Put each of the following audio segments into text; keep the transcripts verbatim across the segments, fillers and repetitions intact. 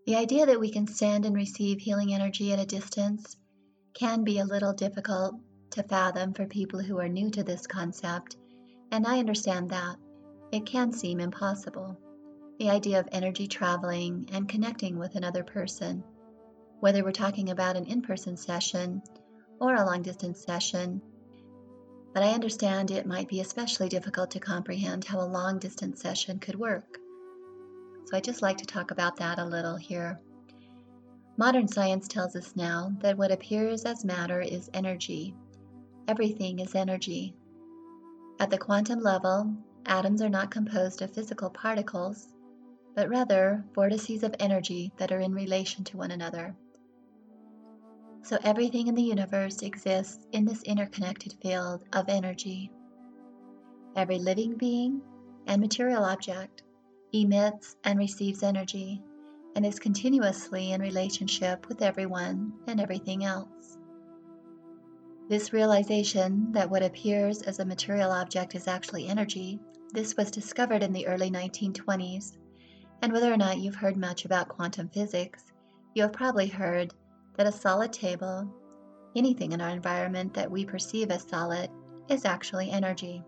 The idea that we can send and receive healing energy at a distance can be a little difficult to fathom for people who are new to this concept, and I understand that. It can seem impossible. The idea of energy traveling and connecting with another person, whether we're talking about an in-person session or a long-distance session, but I understand it might be especially difficult to comprehend how a long-distance session could work. So I'd just like to talk about that a little here. Modern science tells us now that what appears as matter is energy. Everything is energy. At the quantum level, atoms are not composed of physical particles, but rather vortices of energy that are in relation to one another. So everything in the universe exists in this interconnected field of energy. Every living being and material object emits and receives energy and is continuously in relationship with everyone and everything else. This realization that what appears as a material object is actually energy, this was discovered in the early nineteen twenties, and whether or not you've heard much about quantum physics, you have probably heard that a solid table, anything in our environment that we perceive as solid, is actually energy.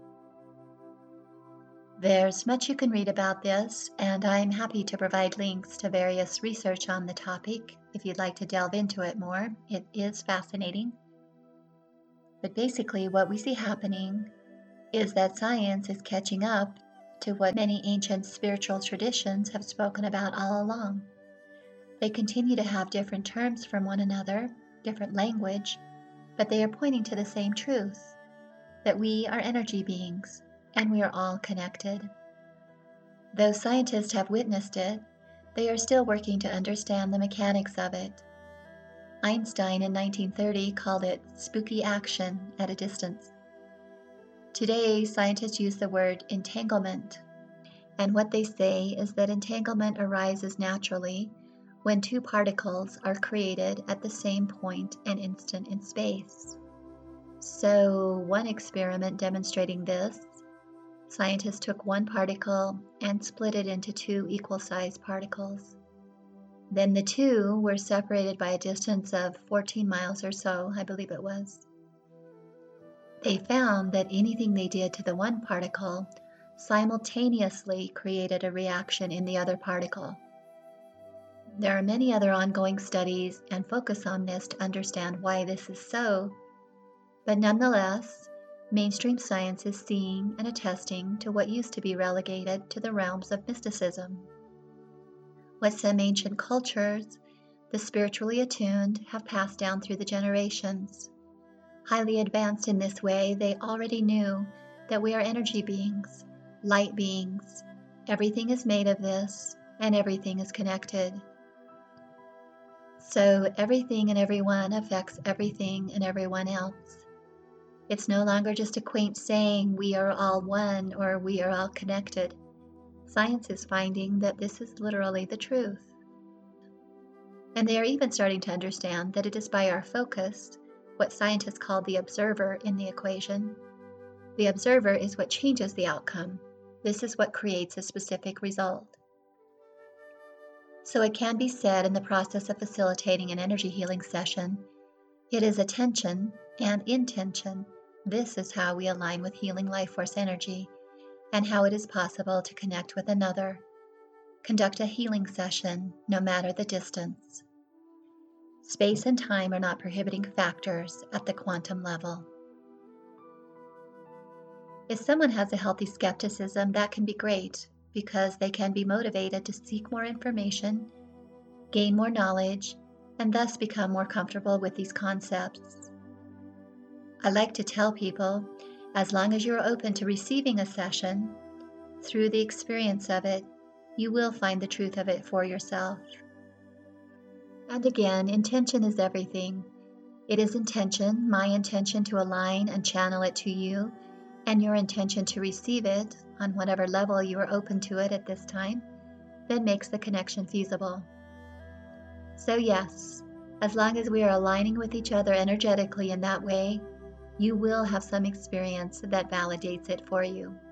There's much you can read about this, and I'm happy to provide links to various research on the topic if you'd like to delve into it more. It is fascinating. But basically, what we see happening is that science is catching up to what many ancient spiritual traditions have spoken about all along. They continue to have different terms from one another, different language, but they are pointing to the same truth, that we are energy beings, and we are all connected. Though scientists have witnessed it, they are still working to understand the mechanics of it. Einstein in nineteen thirty called it spooky action at a distance. Today, scientists use the word entanglement, and what they say is that entanglement arises naturally when two particles are created at the same point and instant in space. So, one experiment demonstrating this, scientists took one particle and split it into two equal-sized particles. Then the two were separated by a distance of fourteen miles or so, I believe it was. They found that anything they did to the one particle simultaneously created a reaction in the other particle. There are many other ongoing studies and focus on this to understand why this is so, but nonetheless, mainstream science is seeing and attesting to what used to be relegated to the realms of mysticism. What some ancient cultures, the spiritually attuned, have passed down through the generations. Highly advanced in this way, they already knew that we are energy beings, light beings. Everything is made of this, and everything is connected. So everything and everyone affects everything and everyone else. It's no longer just a quaint saying, we are all one, or we are all connected. Science is finding that this is literally the truth. And they are even starting to understand that it is by our focus, what scientists call the observer in the equation. The observer is what changes the outcome. This is what creates a specific result. So it can be said in the process of facilitating an energy healing session, it is attention and intention. This is how we align with healing life force energy and how it is possible to connect with another. Conduct a healing session, no matter the distance. Space and time are not prohibiting factors at the quantum level. If someone has a healthy skepticism, that can be great because they can be motivated to seek more information, gain more knowledge, and thus become more comfortable with these concepts. I like to tell people, as long as you're open to receiving a session, through the experience of it, you will find the truth of it for yourself. And again, intention is everything. It is intention, my intention to align and channel it to you, and your intention to receive it on whatever level you are open to it at this time, that makes the connection feasible. So yes, as long as we are aligning with each other energetically in that way, you will have some experience that validates it for you.